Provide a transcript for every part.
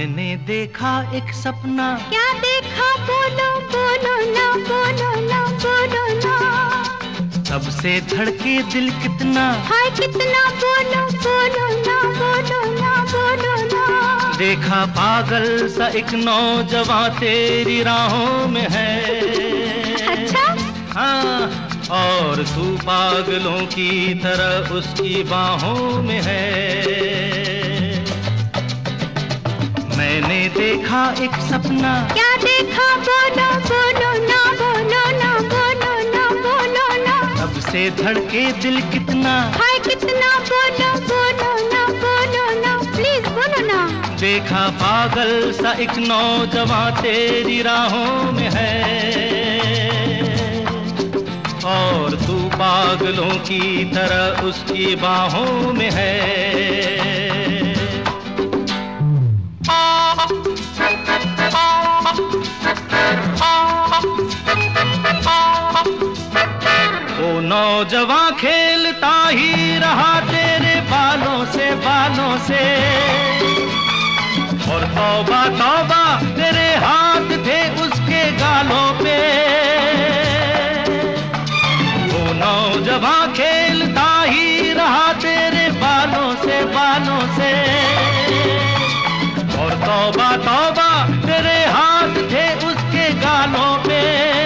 मैंने देखा एक सपना। क्या देखा? बोलो बोलो ना, बोलो ना, बोलो ना। तब से धड़के दिल कितना, हाय कितना, बोलो बोलो ना, बोलो ना, बोलो ना। देखा पागल सा एक नौजवान तेरी राहों में है। अच्छा? हाँ, और तू पागलों की तरह उसकी बाहों में है। मैंने देखा एक सपना। क्या देखा? बोलो बोलो ना, बोलो ना, बोलो ना, बोलो ना। तब से धड़के दिल कितना, हाय कितना, बोलो बोलो ना, बोलो ना, प्लीज बोलो ना। देखा पागल सा एक नौजवान तेरी राहों में है। और तू पागलों की तरह उसकी बाहों में है। वो नौजवान खेलता ही रहा तेरे बालों से, बालों से। और तौबा तौबा तेरे हाथ थे उसके गालों पे। वो नौजवान खेलता ही रहा तेरे बालों से, बालों से। और तौबा तौबा तेरे हाथ थे उसके गालों पे।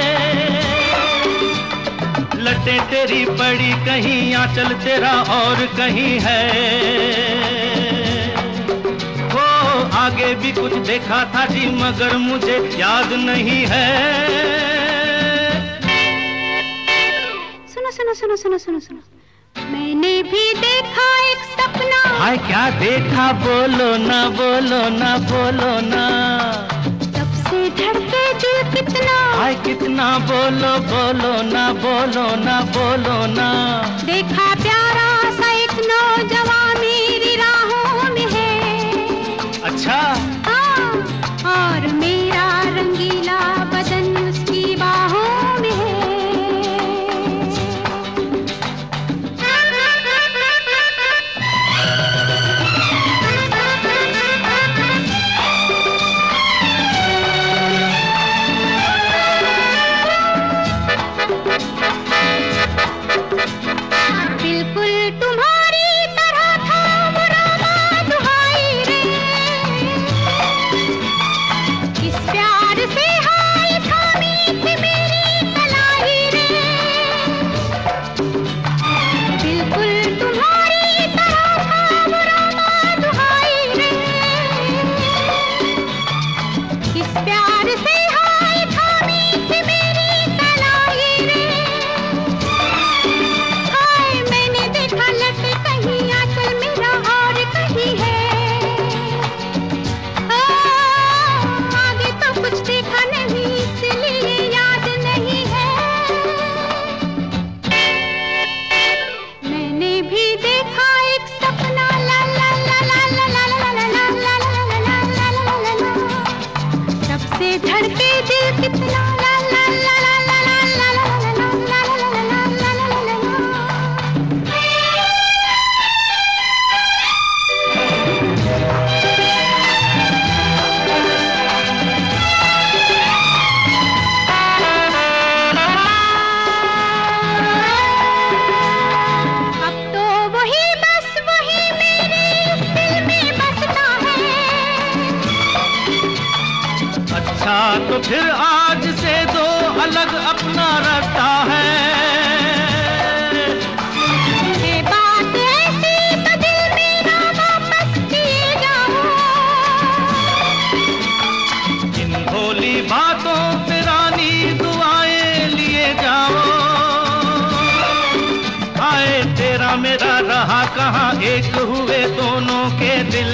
लटें तेरी पड़ी कहीं, आंचल तेरा और कहीं है। वो आगे भी कुछ देखा था जी, मगर मुझे याद नहीं है। सुनो सुनो सुनो सुनो सुनो सुनो, मैंने भी देखा एक सपना। हाय क्या देखा? बोलो ना, बोलो ना, बोलो ना। तब से धड़के दिल कितना, हाय कितना, बोलो बोलो ना, बोलो ना, बोलो ना। देखा प्यारा सा एक नौजवान मेरी राहों में है। अच्छा, हाँ, और मेरा रंगीला बदन उसकी बाहों में है। बिल्कुल तुम्हारी तरह था वो रामा, दुहाई रे। किस प्यार से हाय थामी थी मेरी कलाई रे। बिल्कुल तुम्हारी तरह था वो रामा, दुहाई रे। किस प्यार से हाय थामी थी मेरी कलाई रे। हाय मैंने देखा लटे कहीं, आंचल मेरा और कहीं है। आगे तो कुछ देखा नहीं, इसलिए याद नहीं है। मैंने भी देखा एक सपना, ला ला ला ला ला ला ला ला ला ला ला ला ला ला ला। तब से धड़के दिल कितना, ला ला ला ला ला ला ला ला ला ला ला ला ला ला ला। अब तो वही बस वही मेरे इस दिल में बसता है। अच्छा तो फिर आज से दो अलग अपना रास्ता है। ये बात ऐसी तो दिल मेरा वापस किए जाओ। इन भोली बातों पे रानी दुआएं लिए जाओ। आए तेरा मेरा रहा कहाँ, एक हुए दोनों के दिल।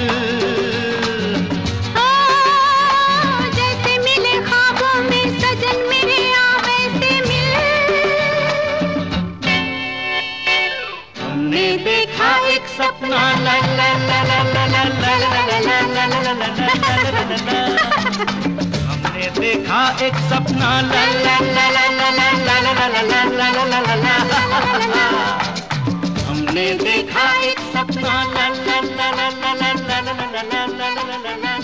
जैसे मिले ख्वाबों में सजन मेरे, आ वैसे मिल। हमने देखा एक सपना, ला ला ला ला ला ला ला ला ला ला ला ला ला ला। हमने देखा एक सपना, ला ला ला ला ला ला ला ला ला ला ला ला। हमने देखा एक सपना, ला ला ला ला ला ला ला ला ला ला ला ला ला।